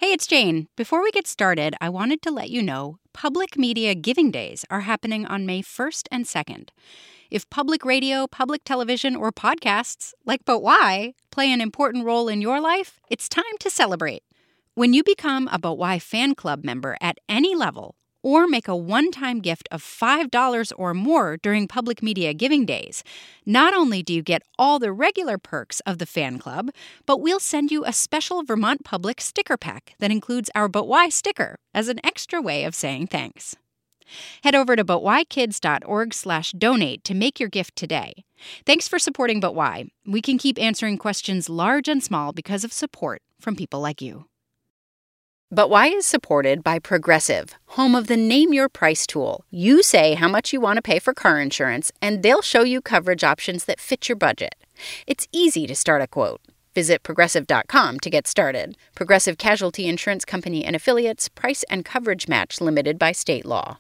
Hey, it's Jane. Before we get started, I wanted to let you know Public Media Giving Days are happening on May 1st and 2nd. If public radio, public television, or podcasts, like But Why, play an important role in your life, it's time to celebrate. When you become a But Why fan club member at any level, or make a one-time gift of $5 or more during Public Media Giving Days, not only do you get all the regular perks of the fan club, but we'll send you a special Vermont Public sticker pack that includes our But Why sticker as an extra way of saying thanks. Head over to butwhykids.org/donate to make your gift today. Thanks for supporting But Why. We can keep answering questions large and small because of support from people like you. But Why is supported by Progressive, home of the Name Your Price tool. You say how much you want to pay for car insurance, and they'll show you coverage options that fit your budget. It's easy to start a quote. Visit Progressive.com to get started. Progressive Casualty Insurance Company and Affiliates. Price and coverage match limited by state law.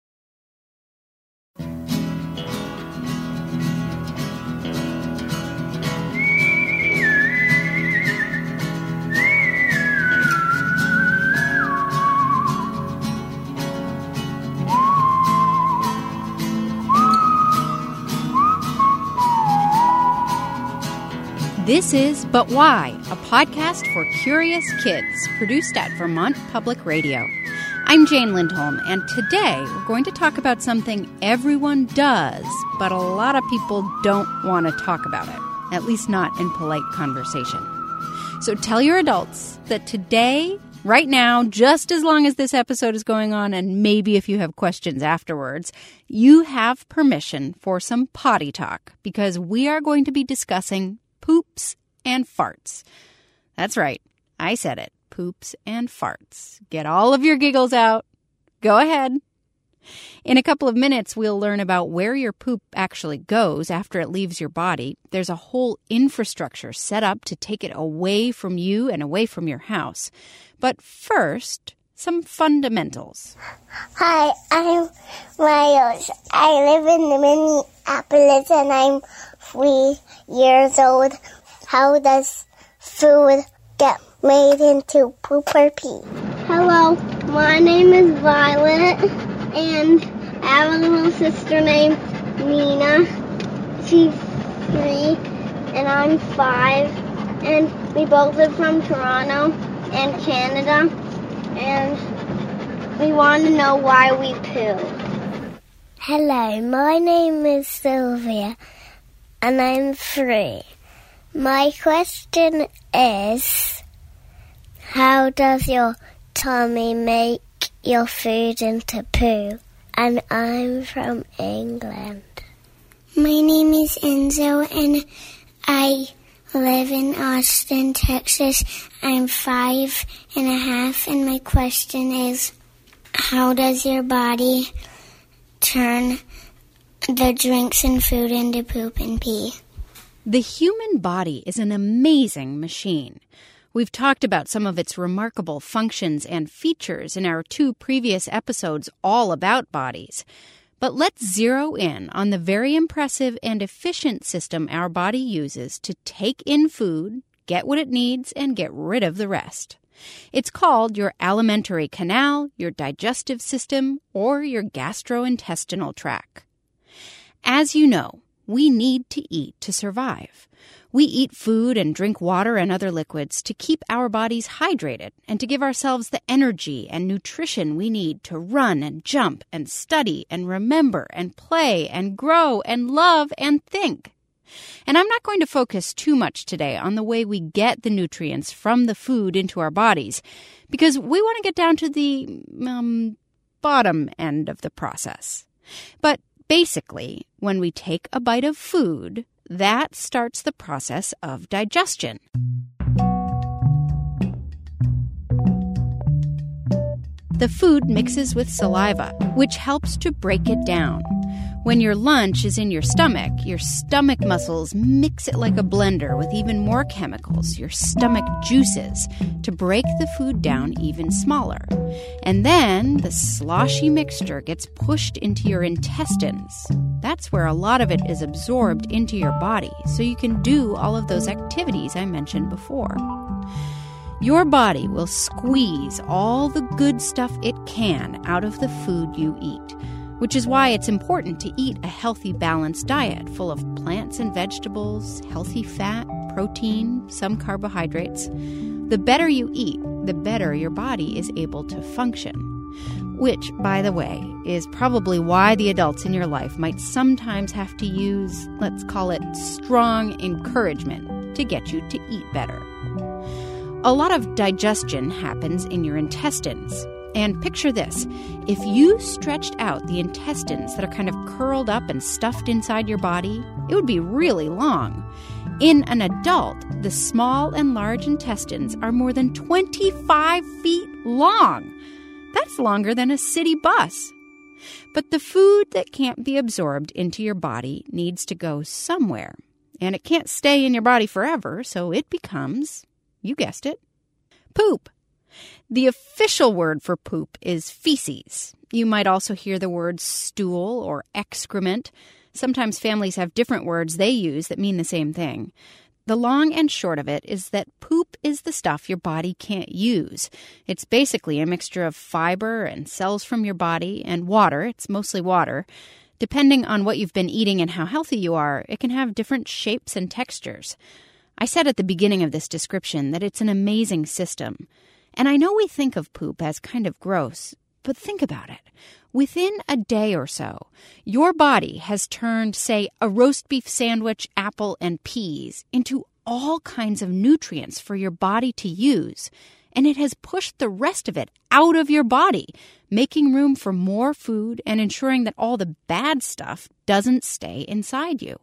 This is But Why, a podcast for curious kids produced at Vermont Public Radio. I'm Jane Lindholm, and today we're going to talk about something everyone does, but a lot of people don't want to talk about it, at least not in polite conversation. So tell your adults that today, right now, just as long as this episode is going on, and maybe if you have questions afterwards, you have permission for some potty talk, because we are going to be discussing poops and farts. That's right. I said it. Poops and farts. Get all of your giggles out. Go ahead. In a couple of minutes, we'll learn about where your poop actually goes after it leaves your body. There's a whole infrastructure set up to take it away from you and away from your house. But first, some fundamentals. Hi, I'm Miles. I live in Minneapolis and I'm 3 years old. How does food get made into poop or pee? Hello, my name is Violet, and I have a little sister named Nina. She's 3, and I'm 5, and we both live from Toronto and Canada, and we want to know why we poo. Hello, my name is Sylvia, and I'm 3. My question is, how does your tummy make your food into poo? And I'm from England. My name is Enzo, and I live in Austin, Texas. I'm 5.5, and my question is, how does your body turn the drinks and food into poop and pee? The human body is an amazing machine. We've talked about some of its remarkable functions and features in our 2 previous episodes all about bodies. But let's zero in on the very impressive and efficient system our body uses to take in food, get what it needs, and get rid of the rest. It's called your alimentary canal, your digestive system, or your gastrointestinal tract. As you know, we need to eat to survive. We eat food and drink water and other liquids to keep our bodies hydrated and to give ourselves the energy and nutrition we need to run and jump and study and remember and play and grow and love and think. And I'm not going to focus too much today on the way we get the nutrients from the food into our bodies, because we want to get down to the bottom end of the process. But basically, when we take a bite of food, that starts the process of digestion. The food mixes with saliva, which helps to break it down. When your lunch is in your stomach muscles mix it like a blender with even more chemicals, your stomach juices, to break the food down even smaller. And then the sloshy mixture gets pushed into your intestines. That's where a lot of it is absorbed into your body, so you can do all of those activities I mentioned before. Your body will squeeze all the good stuff it can out of the food you eat, which is why it's important to eat a healthy, balanced diet full of plants and vegetables, healthy fat, protein, some carbohydrates. The better you eat, the better your body is able to function. Which, by the way, is probably why the adults in your life might sometimes have to use, let's call it, strong encouragement to get you to eat better. A lot of digestion happens in your intestines. And picture this, if you stretched out the intestines that are kind of curled up and stuffed inside your body, it would be really long. In an adult, the small and large intestines are more than 25 feet long. That's longer than a city bus. But the food that can't be absorbed into your body needs to go somewhere. And it can't stay in your body forever, so it becomes, you guessed it, poop. The official word for poop is feces. You might also hear the words stool or excrement. Sometimes families have different words they use that mean the same thing. The long and short of it is that poop is the stuff your body can't use. It's basically a mixture of fiber and cells from your body and water. It's mostly water. Depending on what you've been eating and how healthy you are, it can have different shapes and textures. I said at the beginning of this description that it's an amazing system. And I know we think of poop as kind of gross, but think about it. Within a day or so, your body has turned, say, a roast beef sandwich, apple, and peas into all kinds of nutrients for your body to use, and it has pushed the rest of it out of your body, making room for more food and ensuring that all the bad stuff doesn't stay inside you.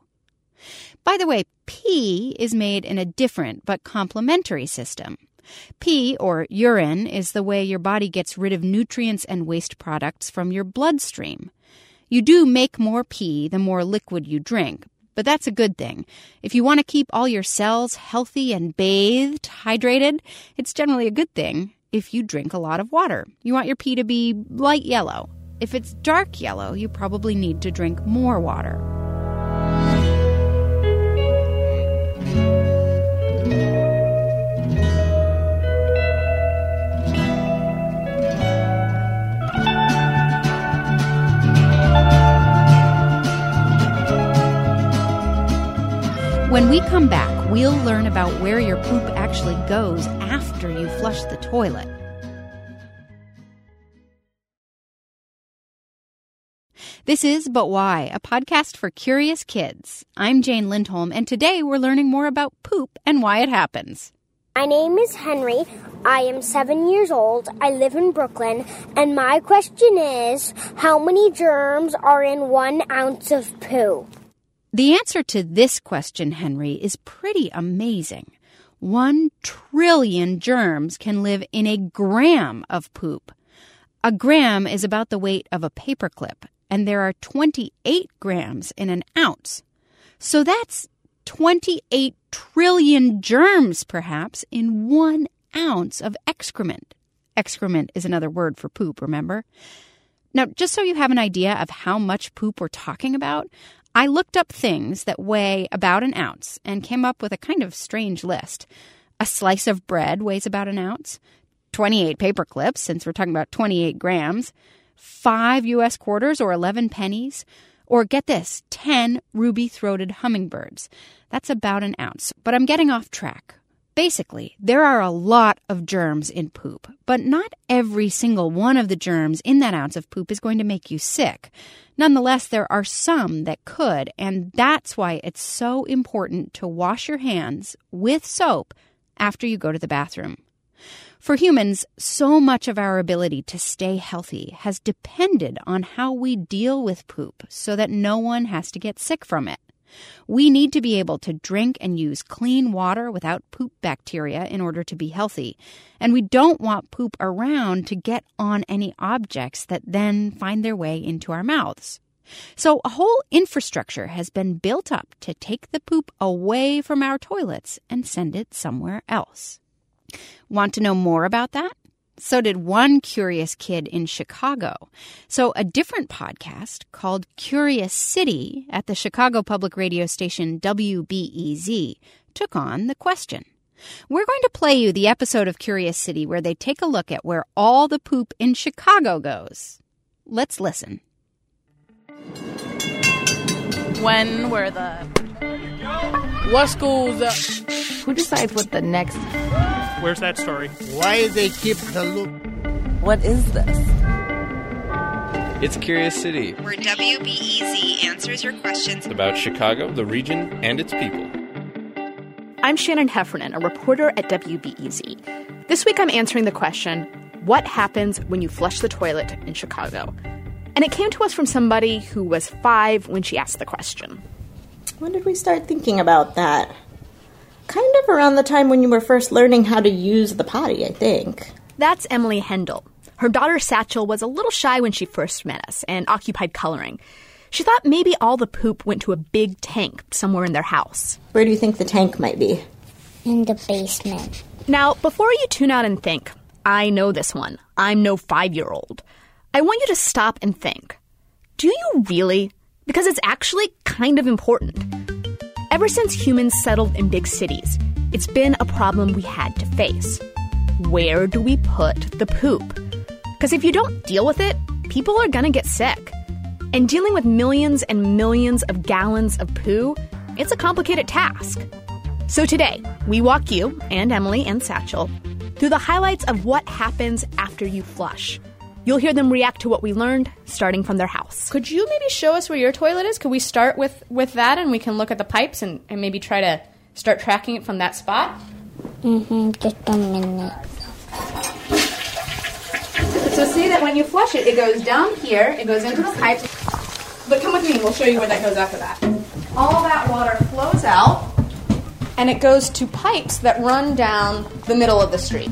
By the way, pee is made in a different but complementary system. Pee, or urine, is the way your body gets rid of nutrients and waste products from your bloodstream. You do make more pee the more liquid you drink, but that's a good thing. If you want to keep all your cells healthy and bathed, hydrated, it's generally a good thing if you drink a lot of water. You want your pee to be light yellow. If it's dark yellow, you probably need to drink more water. When we come back, we'll learn about where your poop actually goes after you flush the toilet. This is But Why, a podcast for curious kids. I'm Jane Lindholm, and today we're learning more about poop and why it happens. My name is Henry. I am 7 years old. I live in Brooklyn. And my question is, how many germs are in 1 ounce of poo? The answer to this question, Henry, is pretty amazing. 1 trillion germs can live in a gram of poop. A gram is about the weight of a paperclip, and there are 28 grams in an ounce. So that's 28 trillion germs, perhaps, in 1 ounce of excrement. Excrement is another word for poop, remember? Now, just so you have an idea of how much poop we're talking about, I looked up things that weigh about an ounce and came up with a kind of strange list. A slice of bread weighs about an ounce, 28 paper clips, since we're talking about 28 grams, 5 U.S. quarters or 11 pennies, or get this, 10 ruby-throated hummingbirds. That's about an ounce, but I'm getting off track. Basically, there are a lot of germs in poop, but not every single one of the germs in that ounce of poop is going to make you sick. Nonetheless, there are some that could, and that's why it's so important to wash your hands with soap after you go to the bathroom. For humans, so much of our ability to stay healthy has depended on how we deal with poop so that no one has to get sick from it. We need to be able to drink and use clean water without poop bacteria in order to be healthy. And we don't want poop around to get on any objects that then find their way into our mouths. So a whole infrastructure has been built up to take the poop away from our toilets and send it somewhere else. Want to know more about that? So did one curious kid in Chicago. So a different podcast called Curious City at the Chicago public radio station WBEZ took on the question. We're going to play you the episode of Curious City where they take a look at where all the poop in Chicago goes. Let's listen. When were what schools? Who decides what the next? Where's that story? Why they keep the loop? What is this? It's Curious City, where WBEZ answers your questions about Chicago, the region, and its people. I'm Shannon Heffernan, a reporter at WBEZ. This week I'm answering the question, what happens when you flush the toilet in Chicago? And it came to us from somebody who was 5 when she asked the question. When did we start thinking about that? Kind of around the time when you were first learning how to use the potty, I think. That's Emily Hendel. Her daughter Satchel was a little shy when she first met us and occupied coloring. She thought maybe all the poop went to a big tank somewhere in their house. Where do you think the tank might be? In the basement. Now, before you tune out and think, I know this one, I'm no 5-year-old, I want you to stop and think. Do you really? Because it's actually kind of important. Ever since humans settled in big cities, it's been a problem we had to face. Where do we put the poop? Because if you don't deal with it, people are going to get sick. And dealing with millions and millions of gallons of poo, it's a complicated task. So today, we walk you, and Emily and Satchel, through the highlights of what happens after you flush. You'll hear them react to what we learned, starting from their house. Could you maybe show us where your toilet is? Could we start with that, and we can look at the pipes and maybe try to start tracking it from that spot? Just a minute. So see that when you flush it, it goes down here, it goes into the pipes. But come with me, we'll show you where that goes after that. All that water flows out, and it goes to pipes that run down the middle of the street.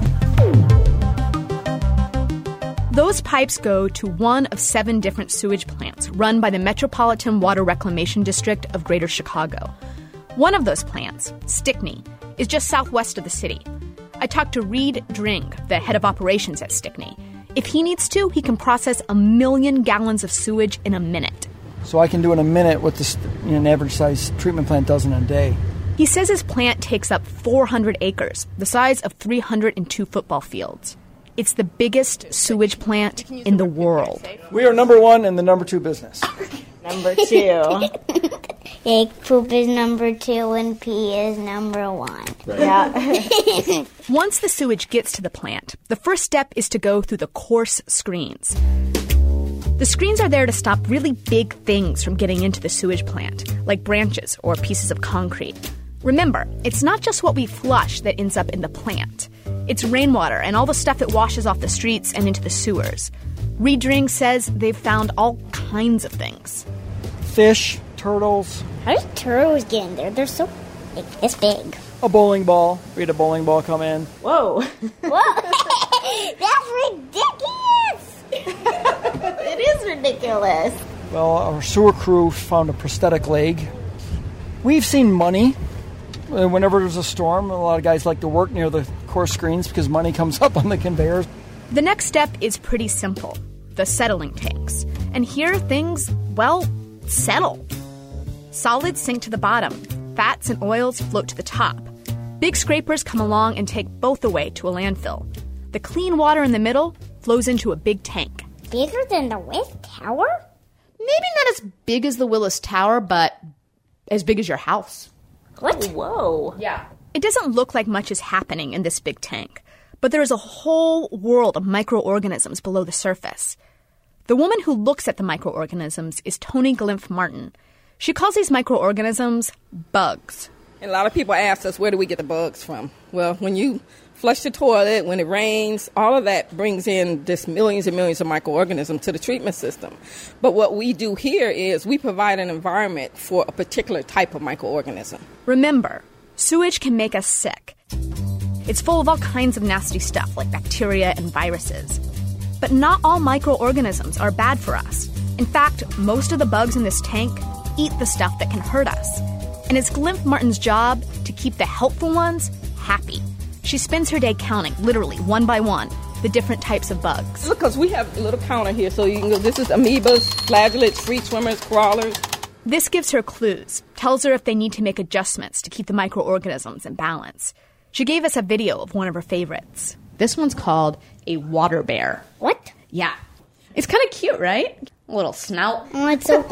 Those pipes go to one of 7 different sewage plants run by the Metropolitan Water Reclamation District of Greater Chicago. One of those plants, Stickney, is just southwest of the city. I talked to Reed Dring, the head of operations at Stickney. If he needs to, he can process 1 million gallons of sewage in a minute. So I can do in a minute what an average-sized treatment plant does in a day. He says his plant takes up 400 acres, the size of 302 football fields. It's the biggest sewage plant in the world. We are number 1 in the number 2 business. Number 2. Egg poop is number 2 and pee is number 1. Right. Yeah. Once the sewage gets to the plant, the first step is to go through the coarse screens. The screens are there to stop really big things from getting into the sewage plant, like branches or pieces of concrete. Remember, it's not just what we flush that ends up in the plant. It's rainwater and all the stuff that washes off the streets and into the sewers. Reed Dring says they've found all kinds of things. Fish, turtles. How do turtles get in there? They're so big. This big. A bowling ball. We had a bowling ball come in. Whoa. Whoa. That's ridiculous. It is ridiculous. Well, our sewer crew found a prosthetic leg. We've seen money. Whenever there's a storm, a lot of guys like to work near the coarse screens because money comes up on the conveyors. The next step is pretty simple, the settling tanks. And here things, settle. Solids sink to the bottom. Fats and oils float to the top. Big scrapers come along and take both away to a landfill. The clean water in the middle flows into a big tank. Bigger than the Willis Tower? Maybe not as big as the Willis Tower, but as big as your house. What? Whoa. Yeah. It doesn't look like much is happening in this big tank, but there is a whole world of microorganisms below the surface. The woman who looks at the microorganisms is Toni Glimpf Martin. She calls these microorganisms bugs. And a lot of people ask us, where do we get the bugs from? Well, when you flush the toilet, when it rains, all of that brings in just millions and millions of microorganisms to the treatment system. But what we do here is we provide an environment for a particular type of microorganism. Remember, sewage can make us sick. It's full of all kinds of nasty stuff like bacteria and viruses. But not all microorganisms are bad for us. In fact, most of the bugs in this tank eat the stuff that can hurt us. And it's Glimpf Martin's job to keep the helpful ones happy. She spends her day counting, literally, one by one, the different types of bugs. Look, because we have a little counter here, so you can go, this is amoebas, flagellates, free swimmers, crawlers. This gives her clues, tells her if they need to make adjustments to keep the microorganisms in balance. She gave us a video of one of her favorites. This one's called a water bear. What? Yeah. It's kind of cute, right? A little snout. Oh, it's so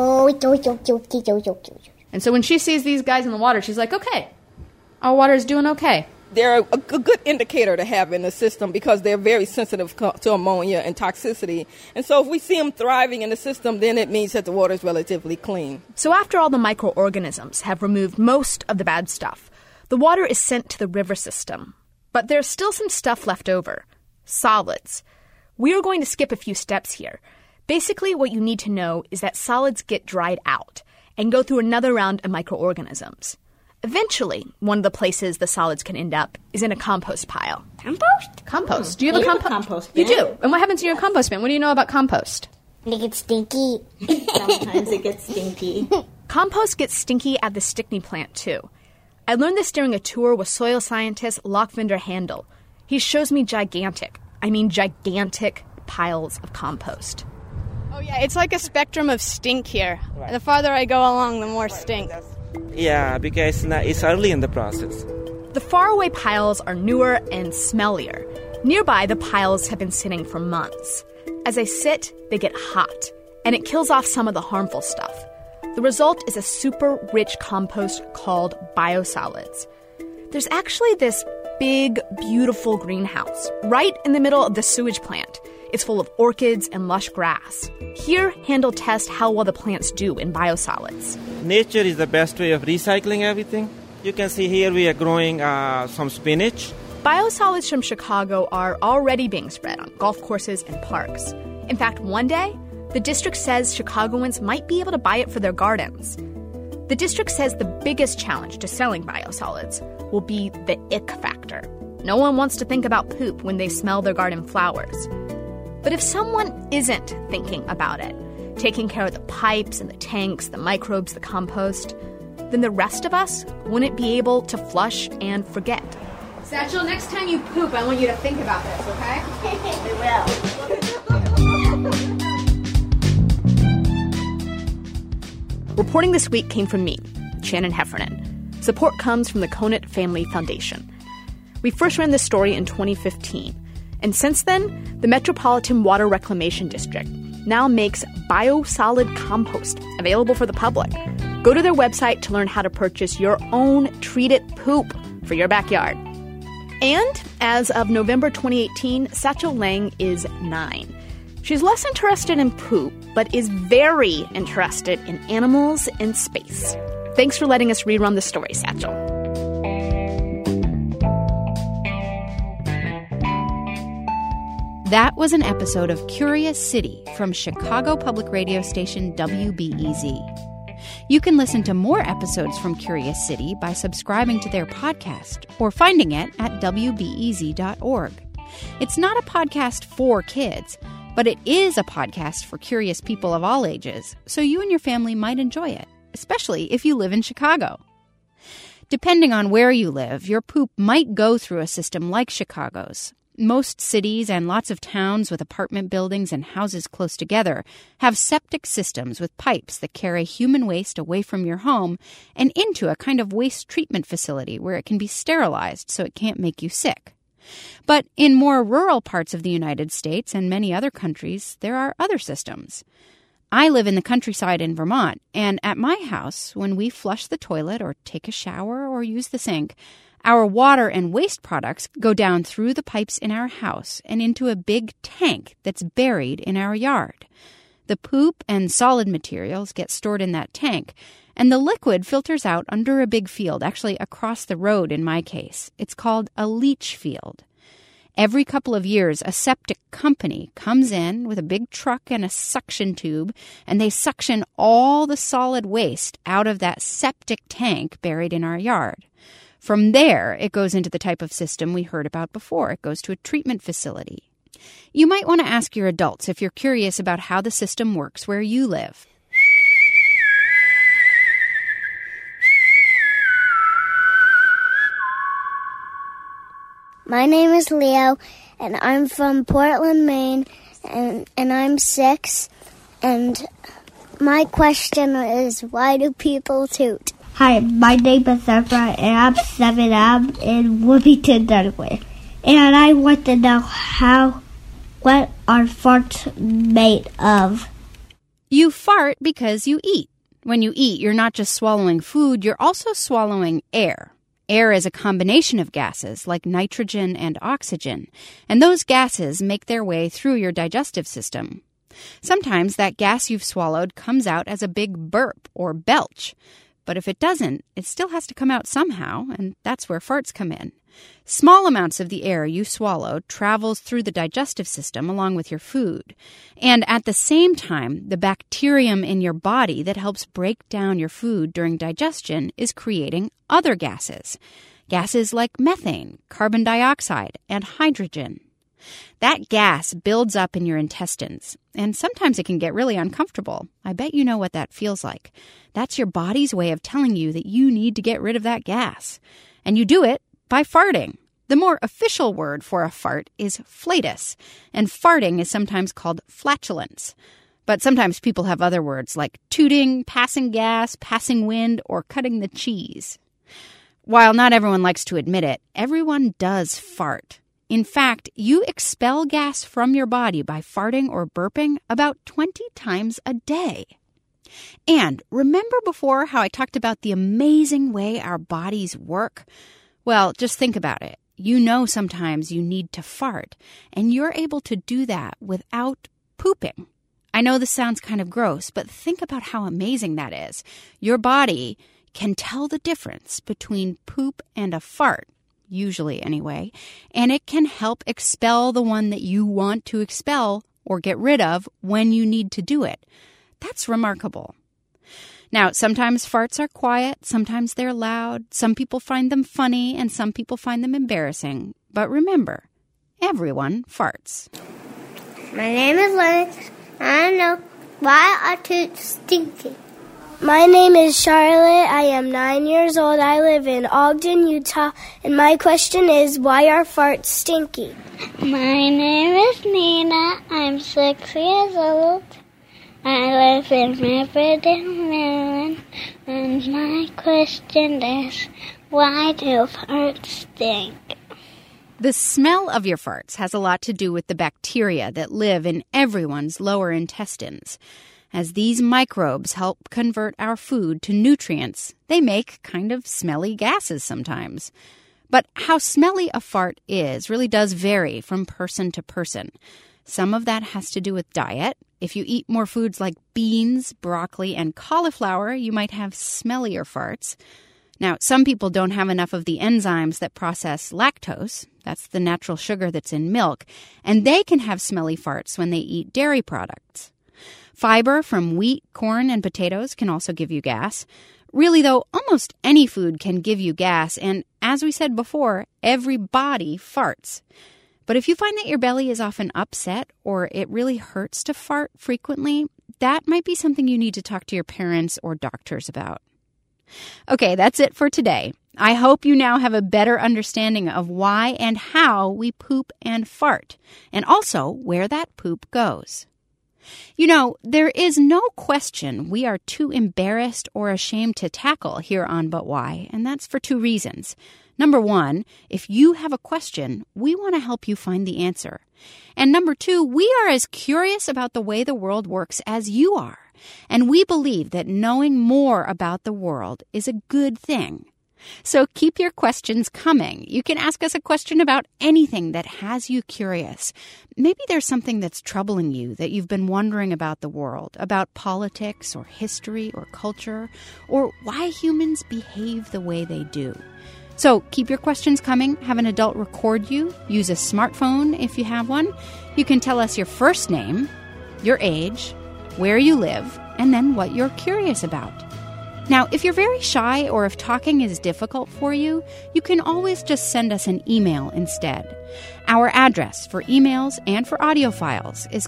cute. And so when she sees these guys in the water, she's like, okay, our water is doing okay. They're a good indicator to have in the system because they're very sensitive to ammonia and toxicity. And so if we see them thriving in the system, then it means that the water is relatively clean. So after all the microorganisms have removed most of the bad stuff, the water is sent to the river system. But there's still some stuff left over. Solids. We are going to skip a few steps here. Basically, what you need to know is that solids get dried out and go through another round of microorganisms. Eventually, one of the places the solids can end up is in a compost pile. Compost? Compost. Do you have a compost bin? You do. And what happens in your compost bin? What do you know about compost? It gets stinky. Sometimes it gets stinky. Compost gets stinky at the Stickney plant, too. I learned this during a tour with soil scientist Lochvinder Handel. He shows me gigantic piles of compost. Oh, yeah, it's like a spectrum of stink here. Right. The farther I go along, the more stink. Yeah, because it's early in the process. The faraway piles are newer and smellier. Nearby, the piles have been sitting for months. As they sit, they get hot, and it kills off some of the harmful stuff. The result is a super rich compost called biosolids. There's actually this big, beautiful greenhouse right in the middle of the sewage plant. It's full of orchids and lush grass. Here, Handel tests how well the plants do in biosolids. Nature is the best way of recycling everything. You can see here we are growing some spinach. Biosolids from Chicago are already being spread on golf courses and parks. In fact, one day, the district says Chicagoans might be able to buy it for their gardens. The district says the biggest challenge to selling biosolids will be the ick factor. No one wants to think about poop when they smell their garden flowers. But if someone isn't thinking about it, taking care of the pipes and the tanks, the microbes, the compost, then the rest of us wouldn't be able to flush and forget. Satchel, next time you poop, I want you to think about this, okay? I will. Reporting this week came from me, Shannon Heffernan. Support comes from the Conant Family Foundation. We first ran this story in 2015. And since then, the Metropolitan Water Reclamation District now makes biosolid compost available for the public. Go to their website to learn how to purchase your own treated poop for your backyard. And as of November 2018, Satchel Lang is 9. She's less interested in poop, but is very interested in animals and space. Thanks for letting us rerun the story, Satchel. That was an episode of Curious City from Chicago public radio station WBEZ. You can listen to more episodes from Curious City by subscribing to their podcast or finding it at WBEZ.org. It's not a podcast for kids, but it is a podcast for curious people of all ages, so you and your family might enjoy it, especially if you live in Chicago. Depending on where you live, your poop might go through a system like Chicago's. Most cities and lots of towns with apartment buildings and houses close together have septic systems with pipes that carry human waste away from your home and into a kind of waste treatment facility where it can be sterilized so it can't make you sick. But in more rural parts of the United States and many other countries, there are other systems. I live in the countryside in Vermont, and at my house, when we flush the toilet or take a shower or use the sink, our water and waste products go down through the pipes in our house and into a big tank that's buried in our yard. The poop and solid materials get stored in that tank, and the liquid filters out under a big field, actually across the road in my case. It's called a leach field. Every couple of years, a septic company comes in with a big truck and a suction tube, and they suction all the solid waste out of that septic tank buried in our yard. From there, it goes into the type of system we heard about before. It goes to a treatment facility. You might want to ask your adults if you're curious about how the system works where you live. My name is Leo, and I'm from Portland, Maine, and I'm 6. And my question is, why do people toot? Hi, my name is Zebra, and I'm 7. I'm in Wilmington, Delaware. And I want to know what are farts made of? You fart because you eat. When you eat, you're not just swallowing food, you're also swallowing air. Air is a combination of gases like nitrogen and oxygen, and those gases make their way through your digestive system. Sometimes that gas you've swallowed comes out as a big burp or belch. But if it doesn't, it still has to come out somehow, and that's where farts come in. Small amounts of the air you swallowed travels through the digestive system along with your food. And at the same time, the bacterium in your body that helps break down your food during digestion is creating other gases. Gases like methane, carbon dioxide, and hydrogen. That gas builds up in your intestines, and sometimes it can get really uncomfortable. I bet you know what that feels like. That's your body's way of telling you that you need to get rid of that gas. And you do it by farting. The more official word for a fart is flatus, and farting is sometimes called flatulence. But sometimes people have other words like tooting, passing gas, passing wind, or cutting the cheese. While not everyone likes to admit it, everyone does fart. In fact, you expel gas from your body by farting or burping about 20 times a day. And remember before how I talked about the amazing way our bodies work? Well, just think about it. You know sometimes you need to fart, and you're able to do that without pooping. I know this sounds kind of gross, but think about how amazing that is. Your body can tell the difference between poop and a fart. Usually anyway, and it can help expel the one that you want to expel or get rid of when you need to do it. That's remarkable. Now, sometimes farts are quiet, sometimes they're loud, some people find them funny, and some people find them embarrassing. But remember, everyone farts. My name is Lennox. I know why are toots stinky? My name is Charlotte. I am 9 years old. I live in Ogden, Utah. And my question is, why are farts stinky? My name is Nina. I'm 6 years old. I live in Riverdale, Maryland. And my question is, why do farts stink? The smell of your farts has a lot to do with the bacteria that live in everyone's lower intestines. As these microbes help convert our food to nutrients, they make kind of smelly gases sometimes. But how smelly a fart is really does vary from person to person. Some of that has to do with diet. If you eat more foods like beans, broccoli, and cauliflower, you might have smellier farts. Now, some people don't have enough of the enzymes that process lactose. That's the natural sugar that's in milk. And they can have smelly farts when they eat dairy products. Fiber from wheat, corn, and potatoes can also give you gas. Really, though, almost any food can give you gas, and as we said before, every body farts. But if you find that your belly is often upset or it really hurts to fart frequently, that might be something you need to talk to your parents or doctors about. Okay, that's it for today. I hope you now have a better understanding of why and how we poop and fart, and also where that poop goes. You know, there is no question we are too embarrassed or ashamed to tackle here on But Why, and that's for two reasons. Number one, if you have a question, we want to help you find the answer. And number two, we are as curious about the way the world works as you are, and we believe that knowing more about the world is a good thing. So keep your questions coming. You can ask us a question about anything that has you curious. Maybe there's something that's troubling you that you've been wondering about the world, about politics or history or culture, or why humans behave the way they do. So keep your questions coming. Have an adult record you. Use a smartphone if you have one. You can tell us your first name, your age, where you live, and then what you're curious about. Now, if you're very shy or if talking is difficult for you, you can always just send us an email instead. Our address for emails and for audio files is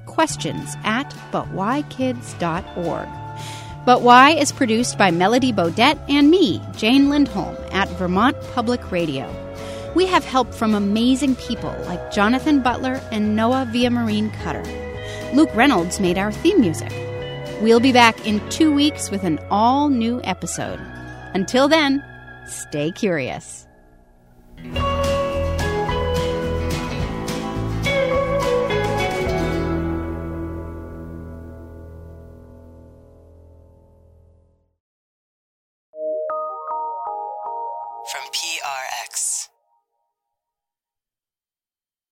questions@butwhykids.org. But Why is produced by Melody Bodette and me, Jane Lindholm, at Vermont Public Radio. We have help from amazing people like Jonathan Butler and Noah Villamarine Cutter. Luke Reynolds made our theme music. We'll be back in 2 weeks with an all-new episode. Until then, stay curious. From PRX.